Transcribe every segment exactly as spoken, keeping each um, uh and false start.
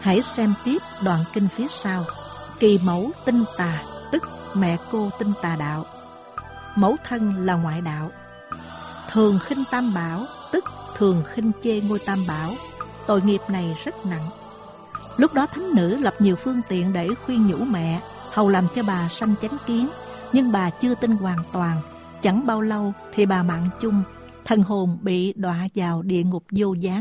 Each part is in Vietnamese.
Hãy xem tiếp đoạn kinh phía sau. Kỳ mẫu tinh tà, tức mẹ cô tinh tà đạo. Mẫu thân là ngoại đạo. Thường khinh tam bảo, tức thường khinh chê ngôi tam bảo. Tội nghiệp này rất nặng. Lúc đó thánh nữ lập nhiều phương tiện để khuyên nhủ mẹ, hầu làm cho bà sanh chánh kiến. Nhưng bà chưa tin hoàn toàn. Chẳng bao lâu thì bà mạng chung, thần hồn bị đọa vào địa ngục vô gián.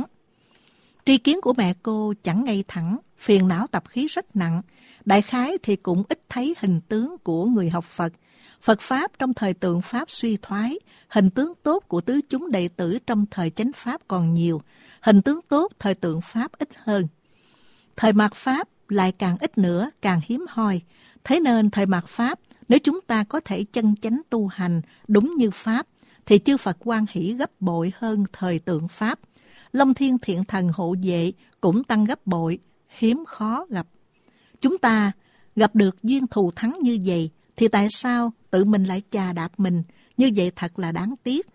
Tri kiến của mẹ cô chẳng ngay thẳng, phiền não tập khí rất nặng. Đại khái thì cũng ít thấy hình tướng của người học Phật. Phật Pháp trong thời tượng Pháp suy thoái, hình tướng tốt của tứ chúng đệ tử trong thời chánh Pháp còn nhiều, hình tướng tốt thời tượng Pháp ít hơn. Thời mạt Pháp lại càng ít nữa, càng hiếm hoi. Thế nên thời mạt Pháp, nếu chúng ta có thể chân chánh tu hành đúng như Pháp, thì chư Phật hoan hỷ gấp bội hơn thời tượng Pháp. Long Thiên Thiện Thần hộ vệ cũng tăng gấp bội, hiếm khó gặp. Chúng ta gặp được duyên thù thắng như vậy, thì tại sao tự mình lại chà đạp mình? Như vậy thật là đáng tiếc.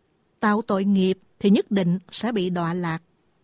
Tạo tội nghiệp thì nhất định sẽ bị đọa lạc.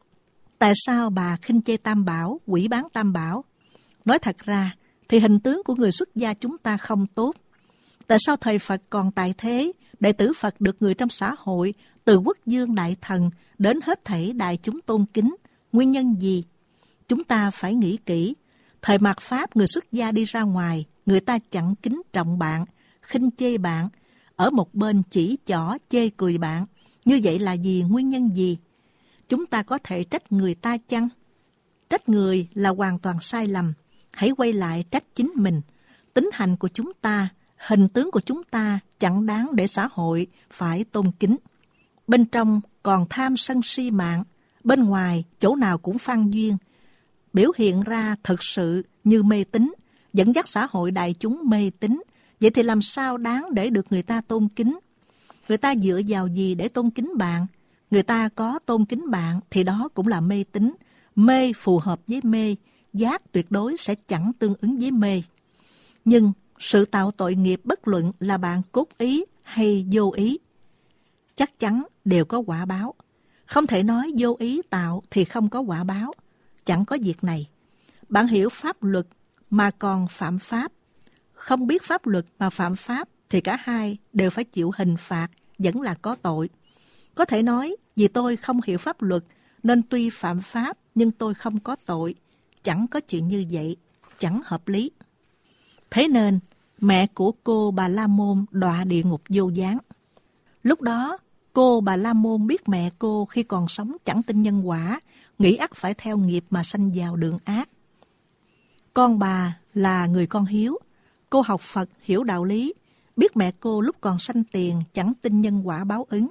Tại sao bà khinh chê tam bảo, quỷ bán tam bảo? Nói thật ra, thì hình tướng của người xuất gia chúng ta không tốt. Tại sao thời Phật còn tại thế, đệ tử Phật được người trong xã hội, từ quốc dương đại thần đến hết thảy đại chúng tôn kính? Nguyên nhân gì? Chúng ta phải nghĩ kỹ. Thời mạt Pháp, người xuất gia đi ra ngoài, người ta chẳng kính trọng bạn, khinh chê bạn, ở một bên chỉ trỏ chê cười bạn. Như vậy là gì? Nguyên nhân gì? Chúng ta có thể trách người ta chăng? Trách người là hoàn toàn sai lầm. Hãy quay lại trách chính mình. Tính hành của chúng ta, hình tướng của chúng ta chẳng đáng để xã hội phải tôn kính. Bên trong còn tham sân si mạng, bên ngoài chỗ nào cũng phan duyên. Biểu hiện ra thật sự như mê tín, dẫn dắt xã hội đại chúng mê tín. Vậy thì làm sao đáng để được người ta tôn kính? Người ta dựa vào gì để tôn kính bạn? Người ta có tôn kính bạn thì đó cũng là mê tín. Mê phù hợp với mê, giác tuyệt đối sẽ chẳng tương ứng với mê. Nhưng sự tạo tội nghiệp bất luận là bạn cố ý hay vô ý, chắc chắn đều có quả báo. Không thể nói vô ý tạo thì không có quả báo. Chẳng có việc này. Bạn hiểu pháp luật mà còn phạm pháp, không biết pháp luật mà phạm pháp thì cả hai đều phải chịu hình phạt, vẫn là có tội. Có thể nói vì tôi không hiểu pháp luật nên tuy phạm pháp nhưng tôi không có tội. Chẳng có chuyện như vậy, chẳng hợp lý. Thế nên mẹ của cô Bà La Môn đọa địa ngục vô gián. Lúc đó cô Bà La Môn biết mẹ cô khi còn sống chẳng tin nhân quả, nghĩ ắt phải theo nghiệp mà sanh vào đường ác. Con bà là người con hiếu, cô học Phật hiểu đạo lý, biết mẹ cô lúc còn sanh tiền chẳng tin nhân quả báo ứng.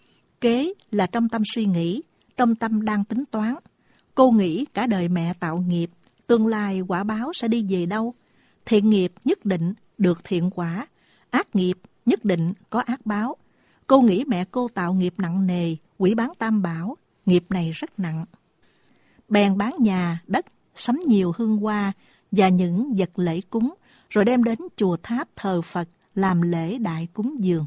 Kế là trong tâm suy nghĩ, trong tâm đang tính toán. Cô nghĩ cả đời mẹ tạo nghiệp, tương lai quả báo sẽ đi về đâu? Thiện nghiệp nhất định được thiện quả, ác nghiệp nhất định có ác báo. Cô nghĩ mẹ cô tạo nghiệp nặng nề, quỷ bán tam bảo, nghiệp này rất nặng. Bèn bán nhà, đất, sắm nhiều hương hoa và những vật lễ cúng, rồi đem đến chùa tháp thờ Phật làm lễ đại cúng dường.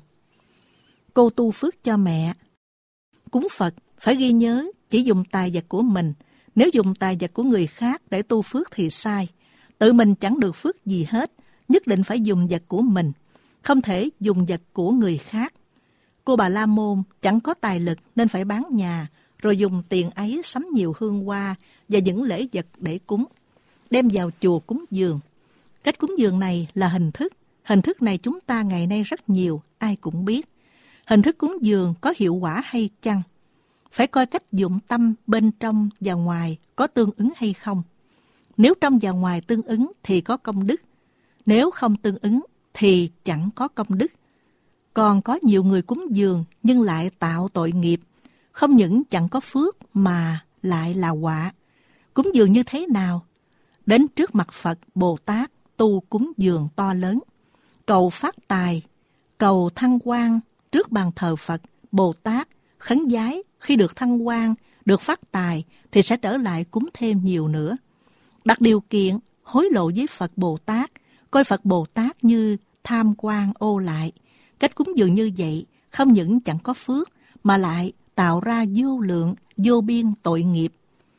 Cô tu phước cho mẹ. Cúng Phật phải ghi nhớ chỉ dùng tài vật của mình. Nếu dùng tài vật của người khác để tu phước thì sai. Tự mình chẳng được phước gì hết, nhất định phải dùng vật của mình, không thể dùng vật của người khác. Cô Bà La Môn chẳng có tài lực nên phải bán nhà, rồi dùng tiền ấy sắm nhiều hương hoa và những lễ vật để cúng, đem vào chùa cúng dường. Cách cúng dường này là hình thức. Hình thức này chúng ta ngày nay rất nhiều, ai cũng biết. Hình thức cúng dường có hiệu quả hay chăng? Phải coi cách dụng tâm bên trong và ngoài có tương ứng hay không. Nếu trong và ngoài tương ứng thì có công đức. Nếu không tương ứng thì chẳng có công đức. Còn có nhiều người cúng dường nhưng lại tạo tội nghiệp. Không những chẳng có phước mà lại là họa. Cúng dường như thế nào? Đến trước mặt Phật, Bồ Tát tu cúng dường to lớn. Cầu phát tài, cầu thăng quan trước bàn thờ Phật, Bồ Tát khấn vái khi được thăng quan, được phát tài thì sẽ trở lại cúng thêm nhiều nữa. Đặt điều kiện hối lộ với Phật Bồ Tát, coi Phật Bồ Tát như tham quan ô lại. Cách cúng dường như vậy không những chẳng có phước mà lại tạo ra vô lượng, vô biên tội nghiệp.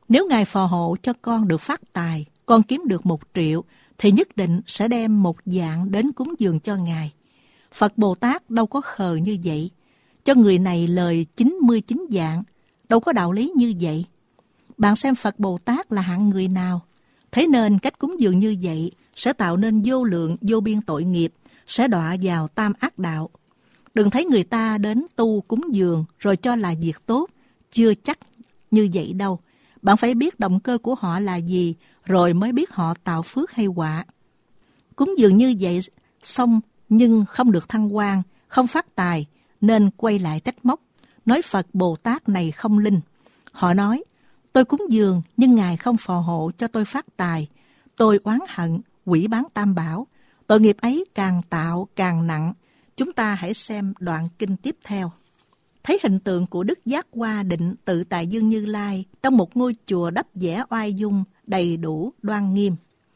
Nếu Ngài phò hộ cho con được phát tài, con kiếm được một triệu, thì nhất định sẽ đem một dạng đến cúng dường cho Ngài. Phật Bồ Tát đâu có khờ như vậy. Cho người này lời chín mươi chín dạng, đâu có đạo lý như vậy. Bạn xem Phật Bồ Tát là hạng người nào? Thế nên cách cúng dường như vậy sẽ tạo nên vô lượng vô biên tội nghiệp, sẽ đọa vào tam ác đạo. Đừng thấy người ta đến tu cúng dường rồi cho là việc tốt, chưa chắc như vậy đâu. Bạn phải biết động cơ của họ là gì, rồi mới biết họ tạo phước hay họa. Cúng dường như vậy xong nhưng không được thăng quan, không phát tài, nên quay lại trách móc, nói Phật Bồ Tát này không linh. Họ nói, tôi cúng dường nhưng Ngài không phò hộ cho tôi phát tài. Tôi oán hận, quỷ bán tam bảo. Tội nghiệp ấy càng tạo càng nặng. Chúng ta hãy xem đoạn kinh tiếp theo. Thấy hình tượng của Đức Giác Hoa Định Tự Tại Dương Như Lai trong một ngôi chùa đắp vẽ oai dung, đầy đủ, đoan nghiêm.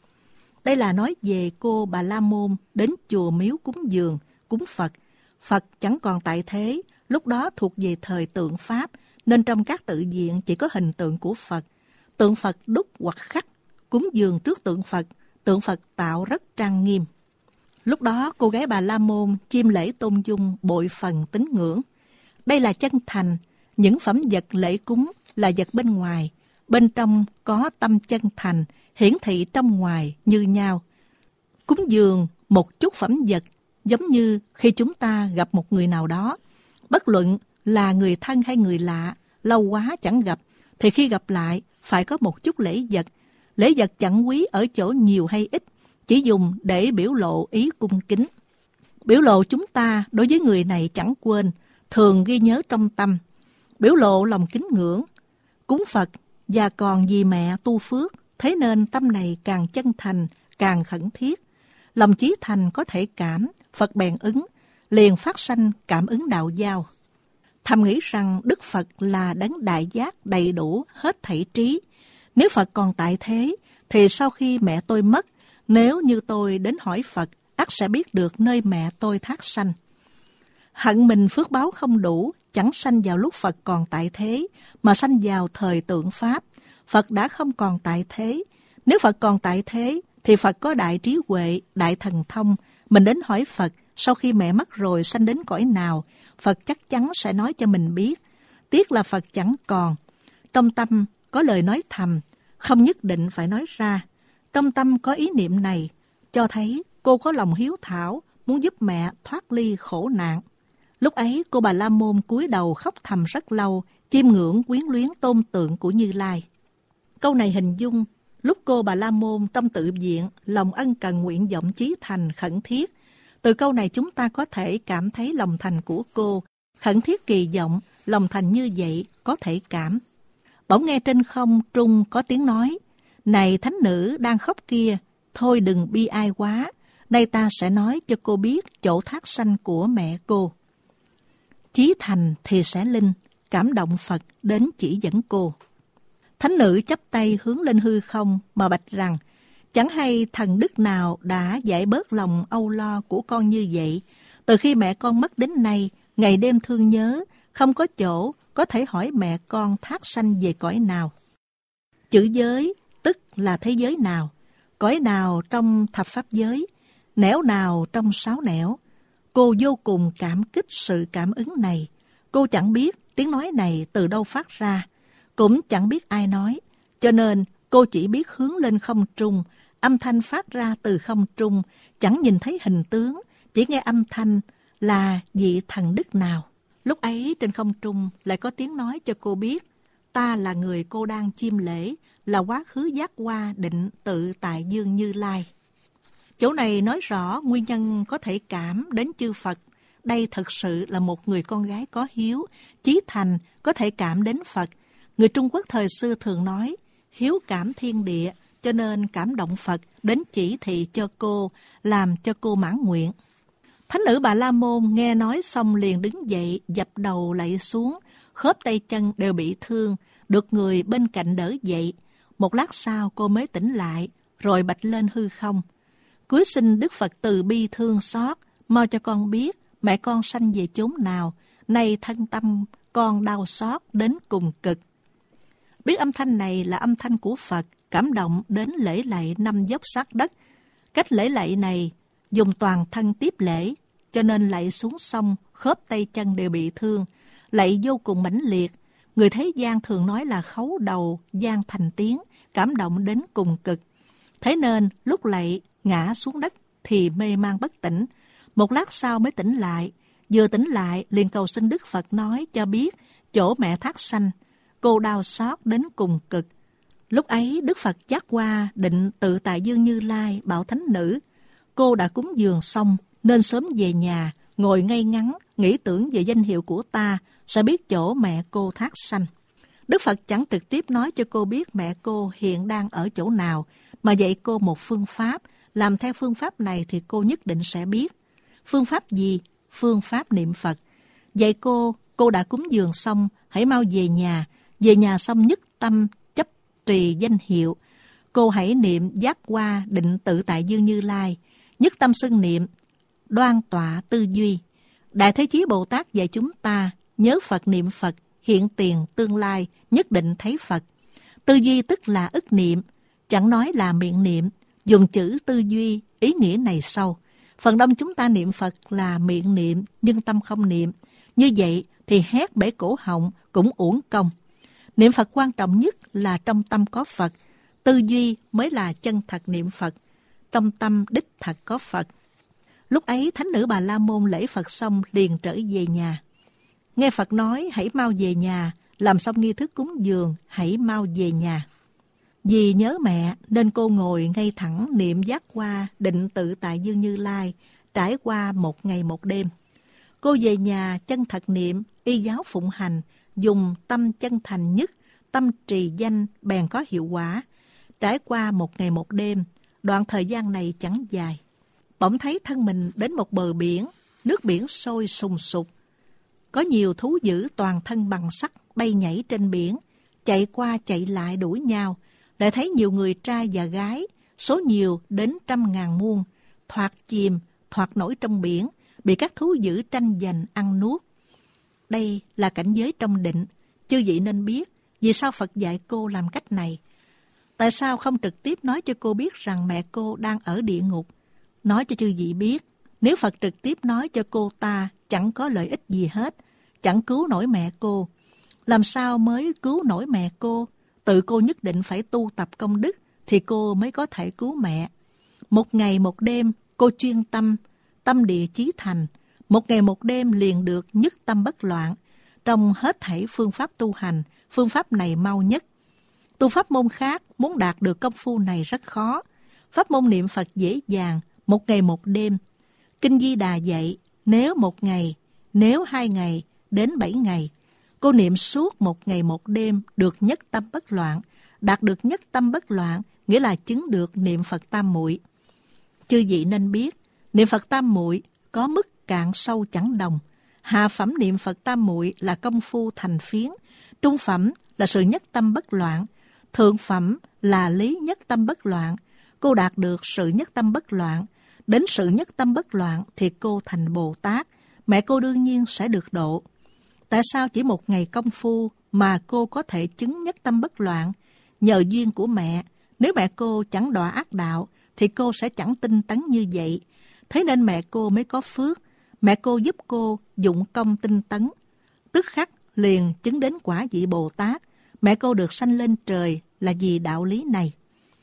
Đây là nói về cô Bà La Môn đến chùa miếu cúng dường, cúng Phật. Phật chẳng còn tại thế, lúc đó thuộc về thời tượng Pháp, nên trong các tự viện chỉ có hình tượng của Phật. Tượng Phật đúc hoặc khắc, cúng dường trước tượng Phật, tượng Phật tạo rất trang nghiêm. Lúc đó cô gái Bà La Môn chiêm lễ tôn dung bội phần tín ngưỡng. Đây là chân thành, những phẩm vật lễ cúng là vật bên ngoài, bên trong có tâm chân thành, hiển thị trong ngoài như nhau. Cúng dường một chút phẩm vật giống như khi chúng ta gặp một người nào đó, bất luận là người thân hay người lạ, lâu quá chẳng gặp, thì khi gặp lại phải có một chút lễ vật. Lễ vật chẳng quý ở chỗ nhiều hay ít, chỉ dùng để biểu lộ ý cung kính. Biểu lộ chúng ta đối với người này chẳng quên, thường ghi nhớ trong tâm. Biểu lộ lòng kính ngưỡng, cúng Phật và còn vì mẹ tu phước, thế nên tâm này càng chân thành, càng khẩn thiết. Lòng chí thành có thể cảm, Phật bèn ứng, liền phát sanh cảm ứng đạo giao. Thầm nghĩ rằng Đức Phật là đấng đại giác đầy đủ hết thảy trí. Nếu Phật còn tại thế, thì sau khi mẹ tôi mất, nếu như tôi đến hỏi Phật, ắt sẽ biết được nơi mẹ tôi thác sanh. Hận mình phước báo không đủ, chẳng sanh vào lúc Phật còn tại thế, mà sanh vào thời tượng Pháp. Phật đã không còn tại thế. Nếu Phật còn tại thế, thì Phật có đại trí huệ, đại thần thông. Mình đến hỏi Phật, sau khi mẹ mất rồi sanh đến cõi nào, Phật chắc chắn sẽ nói cho mình biết. Tiếc là Phật chẳng còn. Trong tâm có lời nói thầm, không nhất định phải nói ra. Trong tâm có ý niệm này, cho thấy cô có lòng hiếu thảo, muốn giúp mẹ thoát ly khổ nạn. Lúc ấy cô Bà La Môn cúi đầu khóc thầm rất lâu, chiêm ngưỡng quyến luyến tôn tượng của Như Lai. Câu này hình dung lúc cô Bà La Môn trong tự viện, lòng ân cần nguyện vọng chí thành khẩn thiết. Từ câu này chúng ta có thể cảm thấy lòng thành của cô, khẩn thiết kỳ vọng, lòng thành như vậy có thể cảm. Bỗng nghe trên không trung có tiếng nói, này thánh nữ đang khóc kia, thôi đừng bi ai quá, nay ta sẽ nói cho cô biết chỗ thác sanh của mẹ cô. Chí thành thì sẽ linh, cảm động Phật đến chỉ dẫn cô. Thánh nữ chắp tay hướng lên hư không mà bạch rằng, chẳng hay thần đức nào đã giải bớt lòng âu lo của con như vậy. Từ khi mẹ con mất đến nay, ngày đêm thương nhớ, không có chỗ có thể hỏi mẹ con thác sanh về cõi nào. Chữ giới tức là thế giới nào, cõi nào trong thập pháp giới, nẻo nào trong sáu nẻo. Cô vô cùng cảm kích sự cảm ứng này. Cô chẳng biết tiếng nói này từ đâu phát ra, cũng chẳng biết ai nói, cho nên cô chỉ biết hướng lên không trung, âm thanh phát ra từ không trung, chẳng nhìn thấy hình tướng, chỉ nghe âm thanh là vị thần đức nào. Lúc ấy trên không trung lại có tiếng nói cho cô biết, ta là người cô đang chiêm lễ, là quá khứ giác hoa định tự tại dương Như Lai. Chỗ này nói rõ nguyên nhân có thể cảm đến chư Phật. Đây thật sự là một người con gái có hiếu, chí thành, có thể cảm đến Phật. Người Trung Quốc thời xưa thường nói, hiếu cảm thiên địa, cho nên cảm động Phật đến chỉ thị cho cô, làm cho cô mãn nguyện. Thánh nữ Bà La Môn nghe nói xong liền đứng dậy, dập đầu lạy xuống, khớp tay chân đều bị thương, được người bên cạnh đỡ dậy. Một lát sau cô mới tỉnh lại, rồi bạch lên hư không. Cúi xin Đức Phật từ bi thương xót, mau cho con biết mẹ con sanh về chốn nào, nay thân tâm con đau xót đến cùng cực. Biết âm thanh này là âm thanh của Phật, cảm động đến lễ lạy năm dốc sát đất. Cách lễ lạy này dùng toàn thân tiếp lễ, cho nên lạy xuống sông, khớp tay chân đều bị thương. Lạy vô cùng mãnh liệt. Người thế gian thường nói là khấu đầu, gian thành tiếng, cảm động đến cùng cực. Thế nên lúc lạy ngã xuống đất thì mê man bất tỉnh. Một lát sau mới tỉnh lại. Vừa tỉnh lại liền cầu xin Đức Phật nói cho biết chỗ mẹ thác sanh. Cô đau xót đến cùng cực. Lúc ấy Đức Phật giác qua định tự tại dương Như Lai bảo thánh nữ: cô đã cúng dường xong nên sớm về nhà, ngồi ngay ngắn, nghĩ tưởng về danh hiệu của ta, sẽ biết chỗ mẹ cô thác sanh. Đức Phật chẳng trực tiếp nói cho cô biết mẹ cô hiện đang ở chỗ nào, mà dạy cô một phương pháp. Làm theo phương pháp này thì cô nhất định sẽ biết. Phương pháp gì? Phương pháp niệm Phật. Dạy cô, cô đã cúng dường xong, hãy mau về nhà. Về nhà xong nhất tâm chấp trì danh hiệu. Cô hãy niệm giác qua định tự tại dương Như Lai. Nhất tâm xưng niệm, đoan tọa tư duy. Đại Thế Chí Bồ Tát dạy chúng ta nhớ Phật niệm Phật, hiện tiền tương lai nhất định thấy Phật. Tư duy tức là ức niệm, chẳng nói là miệng niệm. Dùng chữ tư duy, ý nghĩa này sâu. Phần đông chúng ta niệm Phật là miệng niệm, nhưng tâm không niệm. Như vậy thì hét bể cổ họng cũng uổng công. Niệm Phật quan trọng nhất là trong tâm có Phật. Tư duy mới là chân thật niệm Phật. Trong tâm đích thật có Phật. Lúc ấy thánh nữ Bà La Môn lễ Phật xong liền trở về nhà. Nghe Phật nói hãy mau về nhà, làm xong nghi thức cúng dường hãy mau về nhà. Vì nhớ mẹ nên cô ngồi ngay thẳng niệm giác qua định tự tại dương Như Lai, trải qua một ngày một đêm. Cô về nhà chân thật niệm, y giáo phụng hành, dùng tâm chân thành nhất, tâm trì danh bèn có hiệu quả. Trải qua một ngày một đêm, đoạn thời gian này chẳng dài. Bỗng thấy thân mình đến một bờ biển, nước biển sôi sùng sục. Có nhiều thú dữ toàn thân bằng sắt bay nhảy trên biển, chạy qua chạy lại đuổi nhau. Lại thấy nhiều người trai và gái, số nhiều đến trăm ngàn muôn, thoạt chìm, thoạt nổi trong biển, bị các thú dữ tranh giành ăn nuốt. Đây là cảnh giới trong định. Chư vị nên biết vì sao Phật dạy cô làm cách này. Tại sao không trực tiếp nói cho cô biết rằng mẹ cô đang ở địa ngục? Nói cho chư vị biết, nếu Phật trực tiếp nói cho cô ta chẳng có lợi ích gì hết, chẳng cứu nổi mẹ cô. Làm sao mới cứu nổi mẹ cô? Tự cô nhất định phải tu tập công đức thì cô mới có thể cứu mẹ. Một ngày một đêm cô chuyên tâm, tâm địa chí thành. Một ngày một đêm liền được nhất tâm bất loạn. Trong hết thảy phương pháp tu hành, phương pháp này mau nhất. Tu pháp môn khác muốn đạt được công phu này rất khó. Pháp môn niệm Phật dễ dàng, một ngày một đêm. Kinh Di Đà dạy, nếu một ngày, nếu hai ngày, đến bảy ngày. Cô niệm suốt một ngày một đêm được nhất tâm bất loạn. Đạt được nhất tâm bất loạn nghĩa là chứng được niệm Phật tam muội. Chư vị nên biết, niệm Phật tam muội có mức cạn sâu chẳng đồng. Hạ phẩm niệm Phật tam muội là công phu thành phiến, trung phẩm là sự nhất tâm bất loạn, thượng phẩm là lý nhất tâm bất loạn. Cô đạt được sự nhất tâm bất loạn, đến sự nhất tâm bất loạn thì cô thành Bồ Tát, mẹ cô đương nhiên sẽ được độ. Tại sao chỉ một ngày công phu mà cô có thể chứng nhất tâm bất loạn? Nhờ duyên của mẹ, nếu mẹ cô chẳng đọa ác đạo thì cô sẽ chẳng tinh tấn như vậy. Thế nên mẹ cô mới có phước. Mẹ cô giúp cô dụng công tinh tấn, tức khắc liền chứng đến quả vị Bồ Tát. Mẹ cô được sanh lên trời là vì đạo lý này.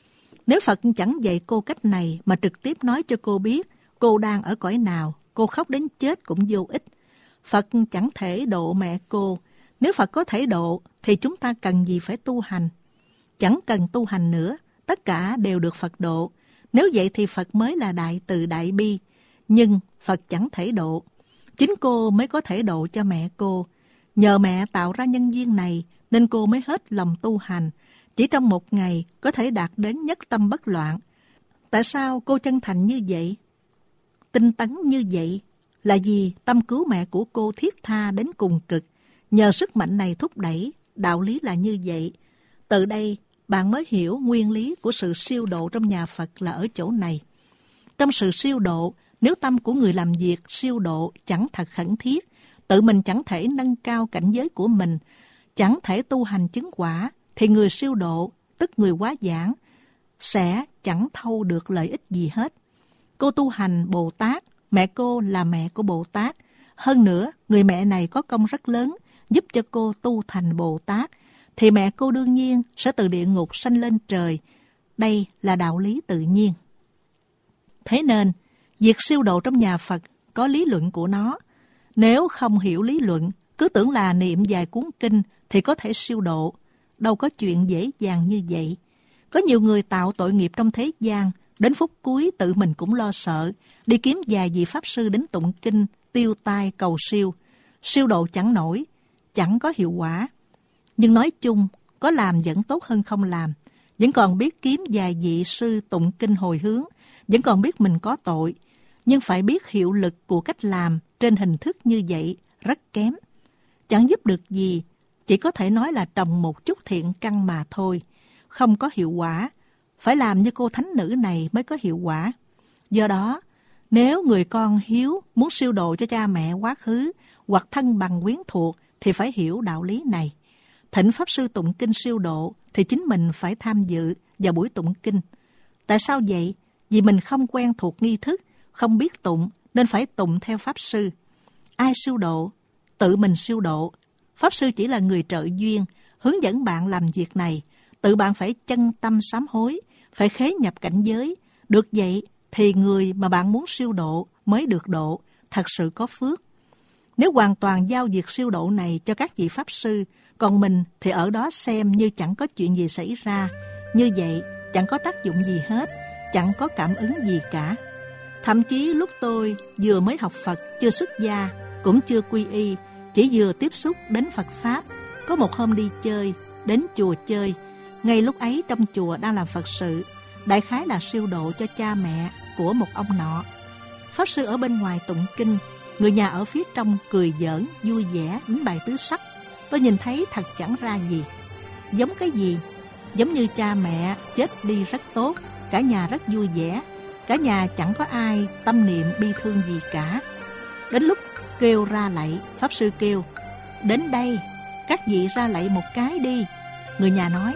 Nếu Phật chẳng dạy cô cách này mà trực tiếp nói cho cô biết cô đang ở cõi nào, cô khóc đến chết cũng vô ích. Phật chẳng thể độ mẹ cô. Nếu Phật có thể độ thì chúng ta cần gì phải tu hành? Chẳng cần tu hành nữa, tất cả đều được Phật độ. Nếu vậy thì Phật mới là đại từ đại bi. Nhưng Phật chẳng thể độ. Chính cô mới có thể độ cho mẹ cô. Nhờ mẹ tạo ra nhân duyên này nên cô mới hết lòng tu hành. Chỉ trong một ngày có thể đạt đến nhất tâm bất loạn. Tại sao cô chân thành như vậy? Tinh tấn như vậy là vì tâm cứu mẹ của cô thiết tha đến cùng cực. Nhờ sức mạnh này thúc đẩy, đạo lý là như vậy. Từ đây bạn mới hiểu nguyên lý của sự siêu độ trong nhà Phật là ở chỗ này. Trong sự siêu độ, nếu tâm của người làm việc siêu độ chẳng thật khẩn thiết, tự mình chẳng thể nâng cao cảnh giới của mình, chẳng thể tu hành chứng quả, thì người siêu độ, tức người quá giảng, sẽ chẳng thâu được lợi ích gì hết. Cô tu hành Bồ Tát, mẹ cô là mẹ của Bồ Tát. Hơn nữa, người mẹ này có công rất lớn, giúp cho cô tu thành Bồ Tát, thì mẹ cô đương nhiên sẽ từ địa ngục sanh lên trời. Đây là đạo lý tự nhiên. Thế nên, việc siêu độ trong nhà Phật có lý luận của nó. Nếu không hiểu lý luận, cứ tưởng là niệm vài cuốn kinh thì có thể siêu độ. Đâu có chuyện dễ dàng như vậy. Có nhiều người tạo tội nghiệp trong thế gian, đến phút cuối tự mình cũng lo sợ, đi kiếm vài vị pháp sư đến tụng kinh, tiêu tai cầu siêu. Siêu độ chẳng nổi, chẳng có hiệu quả. Nhưng nói chung, có làm vẫn tốt hơn không làm. Vẫn còn biết kiếm vài vị sư tụng kinh hồi hướng, vẫn còn biết mình có tội. Nhưng phải biết hiệu lực của cách làm trên hình thức như vậy rất kém. Chẳng giúp được gì, chỉ có thể nói là trồng một chút thiện căn mà thôi. Không có hiệu quả, phải làm như cô thánh nữ này mới có hiệu quả. Do đó, nếu người con hiếu muốn siêu độ cho cha mẹ quá khứ hoặc thân bằng quyến thuộc thì phải hiểu đạo lý này. Thỉnh pháp sư tụng kinh siêu độ thì chính mình phải tham dự vào buổi tụng kinh. Tại sao vậy? Vì mình không quen thuộc nghi thức, không biết tụng nên phải tụng theo pháp sư. Ai siêu độ? Tự mình siêu độ. Pháp sư chỉ là người trợ duyên, hướng dẫn bạn làm việc này. Tự bạn phải chân tâm sám hối, phải khế nhập cảnh giới. Được vậy thì người mà bạn muốn siêu độ mới được độ, thật sự có phước. Nếu hoàn toàn giao việc siêu độ này cho các vị pháp sư, còn mình thì ở đó xem như chẳng có chuyện gì xảy ra. Như vậy chẳng có tác dụng gì hết, chẳng có cảm ứng gì cả. Thậm chí lúc tôi vừa mới học Phật, chưa xuất gia, cũng chưa quy y, chỉ vừa tiếp xúc đến Phật Pháp. Có một hôm đi chơi, đến chùa chơi. Ngay lúc ấy trong chùa đang làm Phật sự, đại khái là siêu độ cho cha mẹ của một ông nọ. Pháp sư ở bên ngoài tụng kinh, người nhà ở phía trong cười giỡn, vui vẻ, đánh bài tứ sắc. Tôi nhìn thấy thật chẳng ra gì. Giống cái gì? Giống như cha mẹ chết đi rất tốt, cả nhà rất vui vẻ, cả nhà chẳng có ai tâm niệm bi thương gì cả. Đến lúc kêu ra lạy, pháp sư kêu, đến đây, các vị ra lạy một cái đi. Người nhà nói,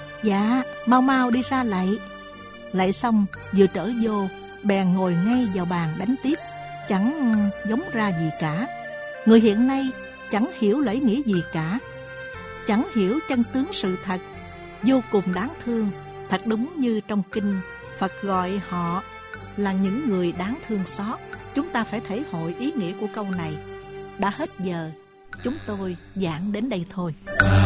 dạ, mau mau đi ra lạy. Lạy xong, vừa trở vô, bèn ngồi ngay vào bàn đánh tiếp, chẳng giống ra gì cả. Người hiện nay chẳng hiểu lễ nghĩa gì cả, chẳng hiểu chân tướng sự thật, vô cùng đáng thương. Thật đúng như trong kinh, Phật gọi họ là những người đáng thương xót. Chúng ta phải thể hội ý nghĩa của câu này. Đã hết giờ, chúng tôi giảng đến đây thôi.